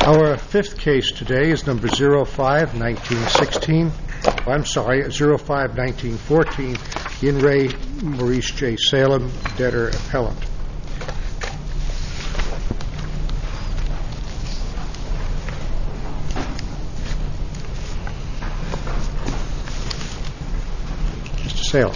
Our fifth case today is number 05-1916. I'm sorry, 05-1914, In Re Maurice J. Salem, debtor appellant. Mr. Salem.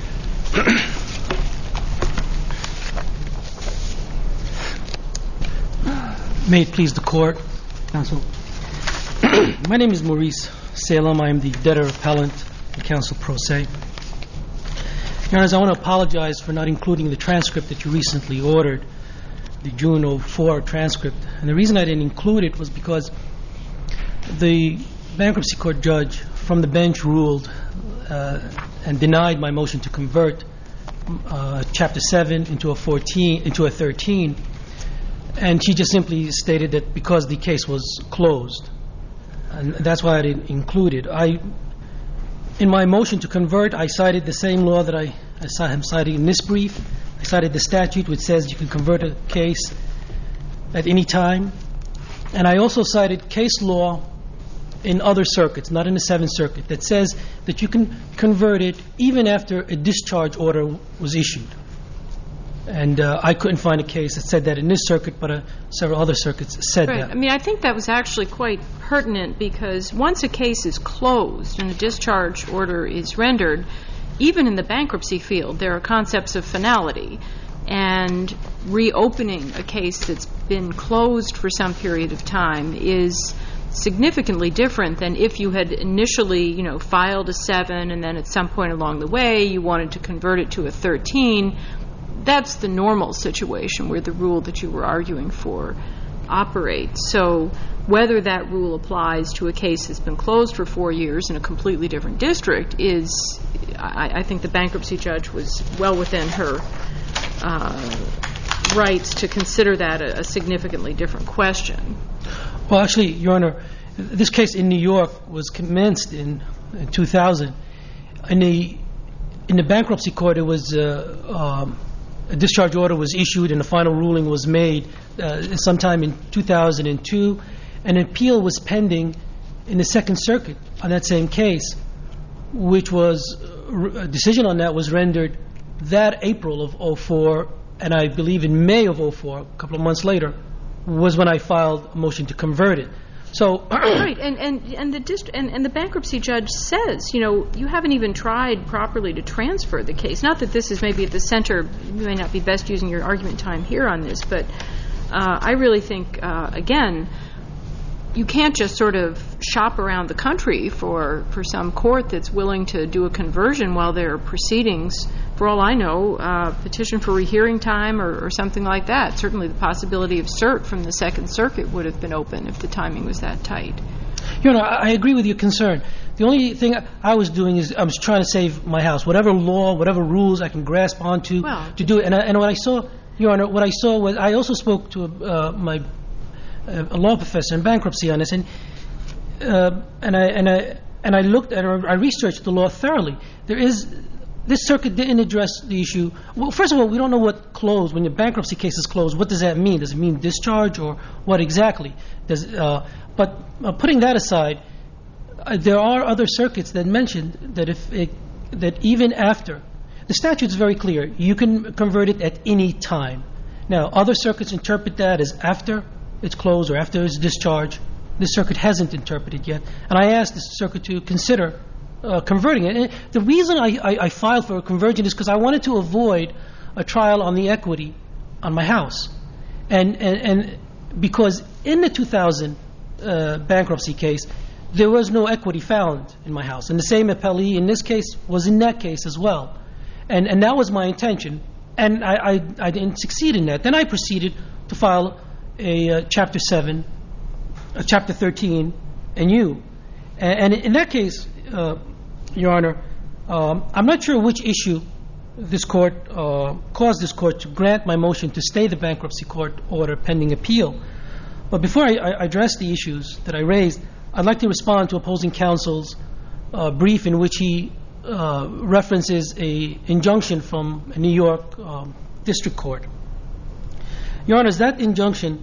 May it please the court, counsel. My name is Maurice Salem. I am the debtor appellant and counsel pro se. Your Honors, I want to apologize for not including the transcript that you recently ordered, the June 04 transcript. And the reason I didn't include it was because the bankruptcy court judge from the bench ruled and denied my motion to convert Chapter 7 into a 13. And she just simply stated that because the case was closed. And that's why I didn't include it. In my motion to convert, I cited the same law that I am citing in this brief. I cited the statute which says you can convert a case at any time. And I also cited case law in other circuits, not in the Seventh Circuit, that says that you can convert it even after a discharge order was issued. And I couldn't find a case that said that in this circuit, but several other circuits said that. I mean, I think that was actually quite pertinent because once a case is closed and a discharge order is rendered, even in the bankruptcy field, there are concepts of finality. And reopening a case that's been closed for some period of time is significantly different than if you had initially, filed a 7 and then at some point along the way you wanted to convert it to a 13. That's the normal situation where the rule that you were arguing for operates. So whether that rule applies to a case that's been closed for 4 years in a completely different district is, I think the bankruptcy judge was well within her rights to consider that a significantly different question. Well, actually, Your Honor, this case in New York was commenced in 2000. In the bankruptcy court, it was a discharge order was issued and a final ruling was made sometime in 2002. An appeal was pending in the Second Circuit on that same case, which was a decision on that was rendered that April of 04, and I believe in May of 04, a couple of months later, was when I filed a motion to convert it. So right, and the bankruptcy judge says, you haven't even tried properly to transfer the case. Not that this is maybe at the center. You may not be best using your argument time here on this, but I really think, again, you can't just sort of shop around the country for some court that's willing to do a conversion while there are proceedings. For all I know, petition for rehearing time or something like that. Certainly the possibility of cert from the Second Circuit would have been open if the timing was that tight. Your Honor, I agree with your concern. The only thing I was doing is I was trying to save my house. Whatever law, whatever rules I can grasp onto to do it. And what I saw, Your Honor, was I also spoke to a law professor in bankruptcy on this, and I looked at I researched the law thoroughly. This circuit didn't address the issue. Well, first of all, we don't know what closed. When your bankruptcy case is closed, what does that mean? Does it mean discharge or what exactly? But putting that aside, there are other circuits that mentioned that even after, the statute is very clear. You can convert it at any time. Now, other circuits interpret that as after it's closed or after it's discharged. This circuit hasn't interpreted yet. And I asked this circuit to consider converting it. And the reason I filed for a conversion is because I wanted to avoid a trial on the equity on my house. And because in the 2000 bankruptcy case, there was no equity found in my house. And the same appellee in this case was in that case as well. And that was my intention. And I didn't succeed in that. Then I proceeded to file a Chapter 7, a Chapter 13, and you. And in that case, Your Honor, I'm not sure which issue this court caused this court to grant my motion to stay the bankruptcy court order pending appeal. But before I address the issues that I raised, I'd like to respond to opposing counsel's brief in which he references a injunction from a New York district court. Your Honors, that injunction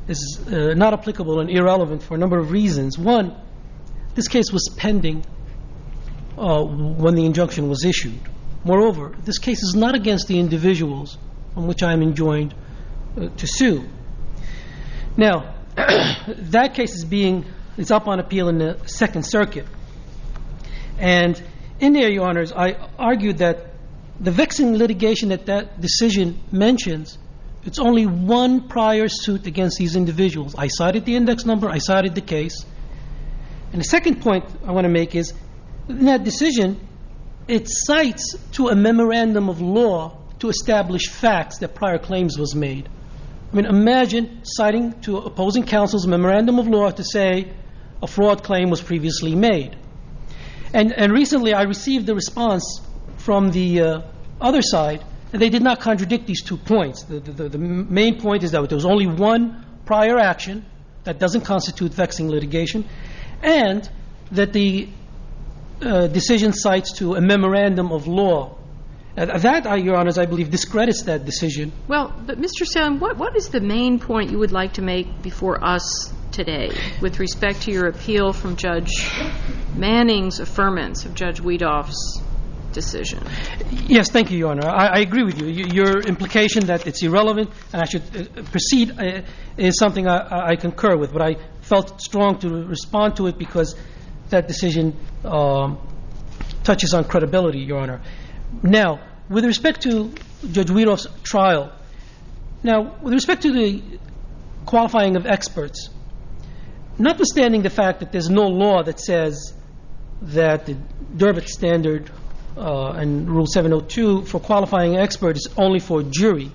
is not applicable and irrelevant for a number of reasons. One, this case was pending when the injunction was issued. Moreover, this case is not against the individuals on which I am enjoined to sue. Now, that case is up on appeal in the Second Circuit. And in there, Your Honors, I argued that the vexing litigation that decision mentions, it's only one prior suit against these individuals. I cited the index number, I cited the case. And the second point I want to make is, in that decision, it cites to a memorandum of law to establish facts that prior claims was made. I mean, imagine citing to opposing counsel's memorandum of law to say a fraud claim was previously made. And recently I received the response from the other side, and they did not contradict these 2 points. The main point is that there was only one prior action that doesn't constitute vexing litigation, and that the decision cites to a memorandum of law. That, Your Honors, I believe discredits that decision. Well, but Mr. Salem, what is the main point you would like to make before us today with respect to your appeal from Judge Manning's affirmance of Judge Wiedoff's decision? Yes, thank you, Your Honor. I agree with you. Your implication that it's irrelevant and I should proceed is something I concur with, but I felt strong to respond to it because that decision touches on credibility, Your Honor. Now, with respect to Judge Wiedoff's trial, with respect to the qualifying of experts, notwithstanding the fact that there's no law that says that the Durbin standard and Rule 702 for qualifying an expert is only for a jury,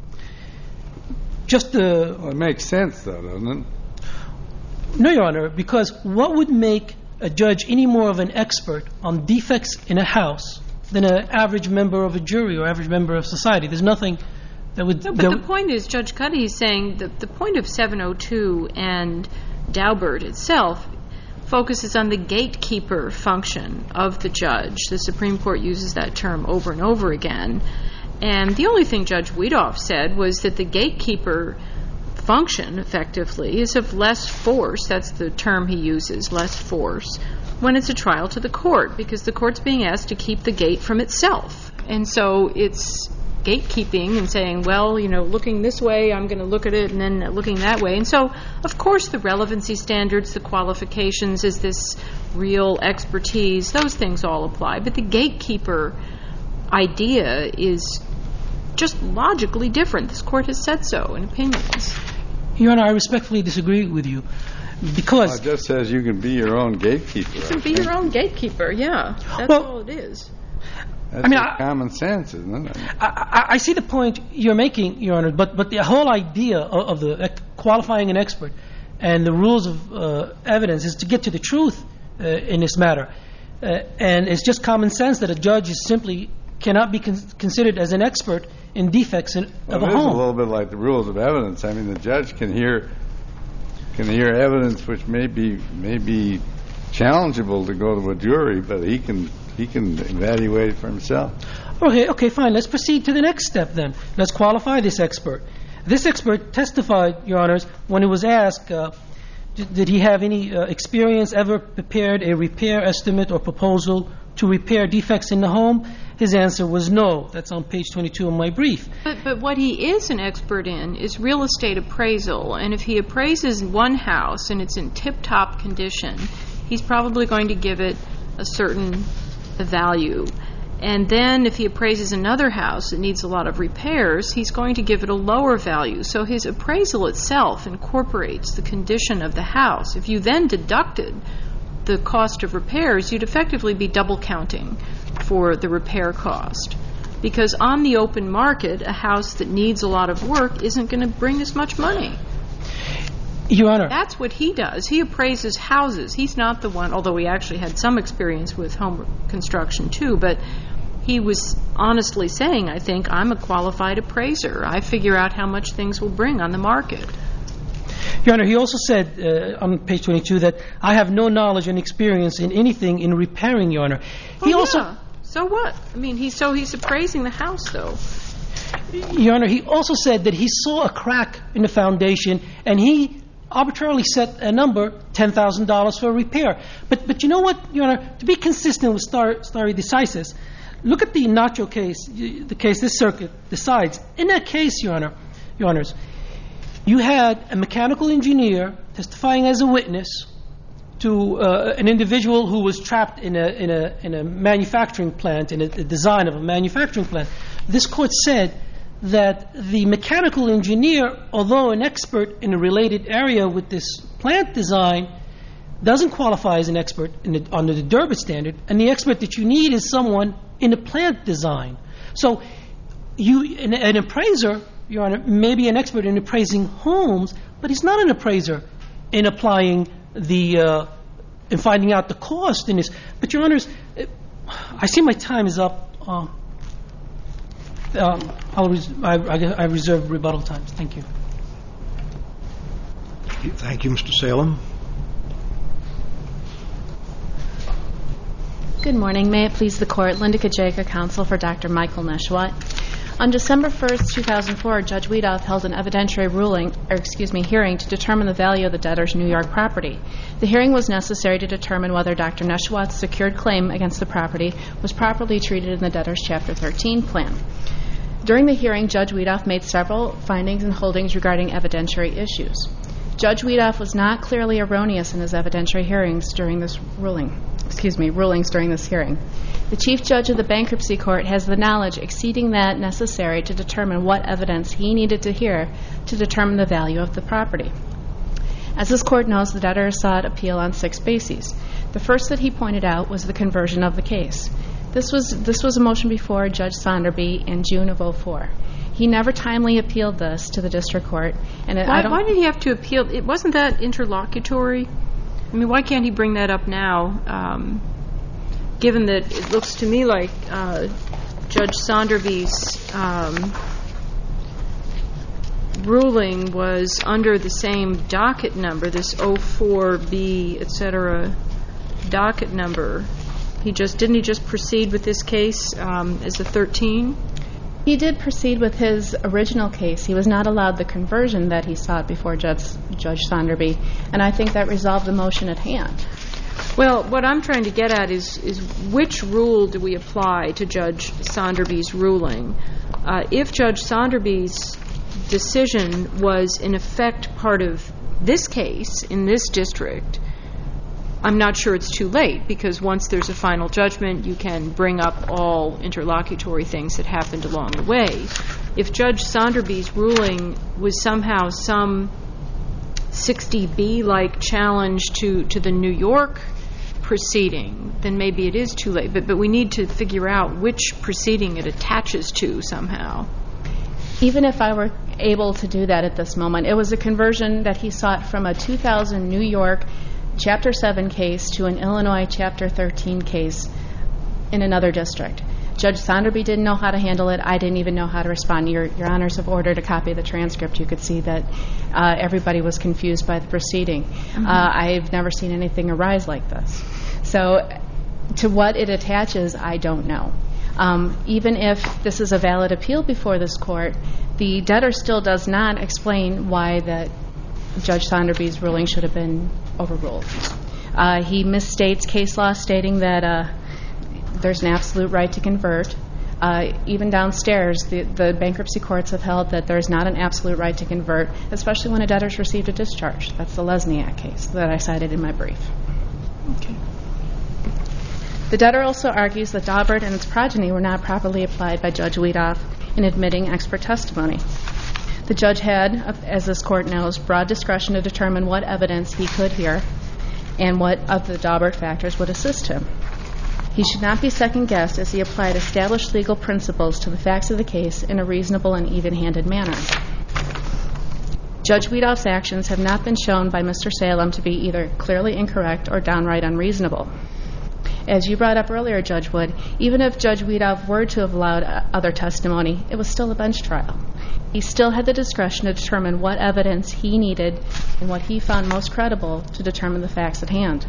Well, it makes sense, though, doesn't it? No, Your Honor, because what would make a judge any more of an expert on defects in a house than an average member of a jury or average member of society? There's nothing that would... No, but the point is, Judge Cuddy is saying that the point of 702 and Daubert itself focuses on the gatekeeper function of the judge. The Supreme Court uses that term over and over again. And the only thing Judge Wiedoff said was that the gatekeeper function, effectively, is of less force. That's the term he uses, less force, when it's a trial to the court, because the court's being asked to keep the gate from itself. And so it's gatekeeping and saying, well, looking this way, I'm going to look at it, and then looking that way. And so, of course, the relevancy standards, the qualifications, is this real expertise, those things all apply. But the gatekeeper idea is just logically different. This court has said so in opinions. Your Honor, I respectfully disagree with you because... Well, it just says you can be your own gatekeeper. You can be your own gatekeeper, yeah. That's all it is. That's common sense, isn't it? I see the point you're making, Your Honor, but the whole idea of the qualifying an expert and the rules of evidence is to get to the truth in this matter. And it's just common sense that a judge is simply cannot be considered as an expert in defects of a home. It is a little bit like the rules of evidence. I mean, the judge can hear evidence which may be challengeable to go to a jury, but he can evaluate it for himself. Okay, fine. Let's proceed to the next step then. Let's qualify this expert. This expert testified, Your Honors, when he was asked, did he have any experience, ever prepared a repair estimate or proposal to repair defects in the home? His answer was no. That's on page 22 of my brief. But what he is an expert in is real estate appraisal. And if he appraises one house and it's in tip-top condition, he's probably going to give it a certain value. And then if he appraises another house that needs a lot of repairs, he's going to give it a lower value. So his appraisal itself incorporates the condition of the house. If you then deducted the cost of repairs, you'd effectively be double counting for the repair cost. Because on the open market, a house that needs a lot of work isn't going to bring as much money. Your Honor. That's what he does. He appraises houses. He's not the one, although he actually had some experience with home construction too, but he was honestly saying, I think, I'm a qualified appraiser. I figure out how much things will bring on the market. Your Honor, he also said on page 22 that I have no knowledge and experience in anything in repairing, Your Honor. He also... So what? I mean, he's appraising the house, though. Your Honor, he also said that he saw a crack in the foundation, and he arbitrarily set a number, $10,000 for repair. But you know what, Your Honor, to be consistent with stare decisis, look at the Nacho case, the case this circuit decides. In that case, Your Honors, you had a mechanical engineer testifying as a witness to an individual who was trapped in a manufacturing plant, in a design of a manufacturing plant. This court said that the mechanical engineer, although an expert in a related area with this plant design, doesn't qualify as an expert under the Durbin standard, and the expert that you need is someone in a plant design. So an appraiser, Your Honor, may be an expert in appraising homes, but he's not an appraiser in applying in finding out the cost in this. But, Your Honors, I see my time is up. I reserve rebuttal time. Thank you. Thank you, Mr. Salem. Good morning. May it please the Court. Linda Kajaka, counsel for Dr. Michael Neshwat. On December 1st, 2004, Judge Wiedoff held an evidentiary hearing to determine the value of the debtor's New York property. The hearing was necessary to determine whether Dr. Neshwat's secured claim against the property was properly treated in the debtor's Chapter 13 plan. During the hearing, Judge Wiedoff made several findings and holdings regarding evidentiary issues. Judge Wiedoff was not clearly erroneous in his evidentiary rulings during this hearing. The Chief Judge of the Bankruptcy Court has the knowledge exceeding that necessary to determine what evidence he needed to hear to determine the value of the property. As this Court knows, the debtor sought appeal on 6 bases. The first that he pointed out was the conversion of the case. This was a motion before Judge Sonderby in June of 2004. He never timely appealed this to the district court. And why did he have to appeal? Wasn't that interlocutory? I mean, why can't he bring that up now, given that it looks to me like Judge Sonderby's ruling was under the same docket number, this 04B, et cetera, docket number. Didn't he just proceed with this case as a 13? He did proceed with his original case. He was not allowed the conversion that he sought before Judge Sonderby, and I think that resolved the motion at hand. Well, what I'm trying to get at is which rule do we apply to Judge Sonderby's ruling? If Judge Sonderby's decision was, in effect, part of this case in this district, I'm not sure it's too late, because once there's a final judgment, you can bring up all interlocutory things that happened along the way. If Judge Sonderby's ruling was somehow some 60B-like challenge to the New York proceeding, then maybe it is too late. But we need to figure out which proceeding it attaches to somehow. Even if I were able to do that at this moment, it was a conversion that he sought from a 2000 New York Chapter 7 case to an Illinois Chapter 13 case in another district. Judge Sonderby didn't know how to handle it. I didn't even know how to respond. Your Honors have ordered a copy of the transcript. You could see that everybody was confused by the proceeding. Mm-hmm. I've never seen anything arise like this. So to what it attaches, I don't know. Even if this is a valid appeal before this court, the debtor still does not explain why that Judge Sonderby's ruling should have been overruled. He misstates case law stating that there's an absolute right to convert. Even downstairs, the bankruptcy courts have held that there's not an absolute right to convert, especially when a debtor's received a discharge. That's the Lesniak case that I cited in my brief. Okay. The debtor also argues that Daubert and its progeny were not properly applied by Judge Wiedoff in admitting expert testimony. The judge had, as this court knows, broad discretion to determine what evidence he could hear and what of the Daubert factors would assist him. He should not be second-guessed as he applied established legal principles to the facts of the case in a reasonable and even-handed manner. Judge Wiedoff's actions have not been shown by Mr. Salem to be either clearly incorrect or downright unreasonable. As you brought up earlier, Judge Wood, even if Judge Wiedoff were to have allowed other testimony, it was still a bench trial. He still had the discretion to determine what evidence he needed and what he found most credible to determine the facts at hand.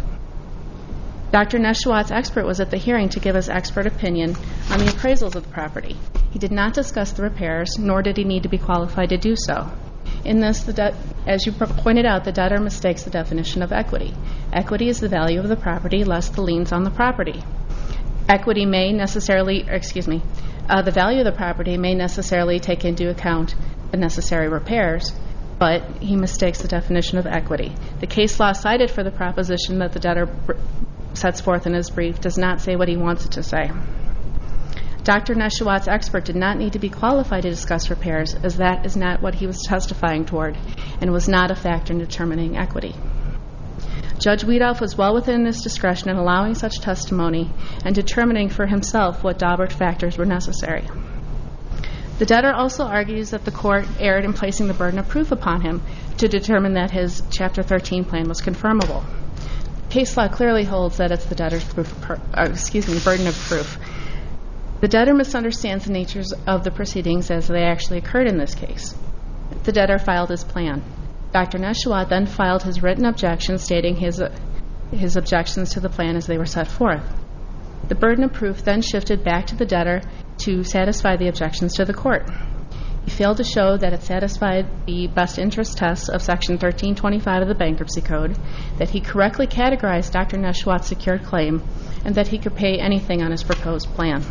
Dr. Neshwat's expert was at the hearing to give his expert opinion on the appraisals of the property. He did not discuss the repairs, nor did he need to be qualified to do so. In this, as you pointed out, the debtor mistakes the definition of equity. Equity is the value of the property less the liens on the property. Equity may necessarily, the value of the property may necessarily take into account the necessary repairs, but he mistakes the definition of equity. The case law cited for the proposition that the debtor sets forth in his brief does not say what he wants it to say. Dr. Neshawat's expert did not need to be qualified to discuss repairs, as that is not what he was testifying toward and was not a factor in determining equity. Judge Wiedoff was well within his discretion in allowing such testimony and determining for himself what Daubert factors were necessary. The debtor also argues that the court erred in placing the burden of proof upon him to determine that his Chapter 13 plan was confirmable. Case law clearly holds that it's the debtor's burden of proof. The debtor misunderstands the natures of the proceedings as they actually occurred in this case. The debtor filed his plan. Dr. Neshawat then filed his written objection stating his objections to the plan as they were set forth. The burden of proof then shifted back to the debtor to satisfy the objections to the court. He failed to show that it satisfied the best interest test of Section 1325 of the Bankruptcy Code, that he correctly categorized Dr. Neshawat's secured claim, and that he could pay anything on his proposed plan.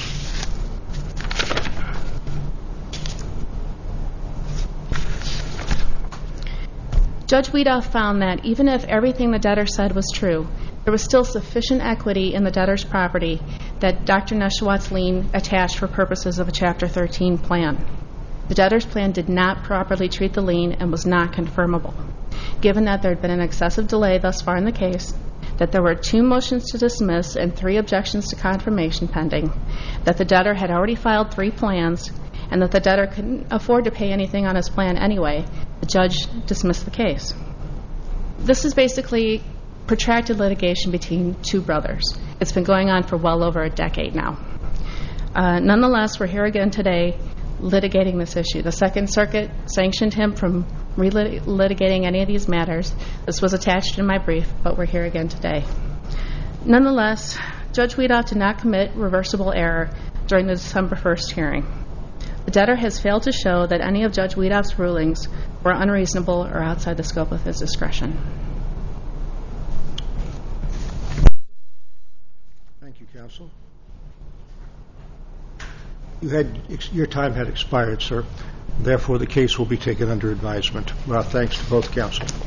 Judge Wiedoff found that even if everything the debtor said was true, there was still sufficient equity in the debtor's property that Dr. Neshawat's lien attached for purposes of a Chapter 13 plan. The debtor's plan did not properly treat the lien and was not confirmable. Given that there had been an excessive delay thus far in the case, that there were 2 motions to dismiss and 3 objections to confirmation pending, that the debtor had already filed 3 plans, and that the debtor couldn't afford to pay anything on his plan anyway, the judge dismissed the case. This is basically protracted litigation between 2 brothers. It's been going on for well over a decade now. Nonetheless, we're here again today litigating this issue. The Second Circuit sanctioned him from relitigating any of these matters. This was attached in my brief, but we're here again today. Nonetheless, Judge Wiedoff did not commit reversible error during the December 1st hearing. The debtor has failed to show that any of Judge Wiedoff's rulings were unreasonable or outside the scope of his discretion. Thank you, counsel. Your time had expired, sir. Therefore, the case will be taken under advisement. Thanks to both counsel.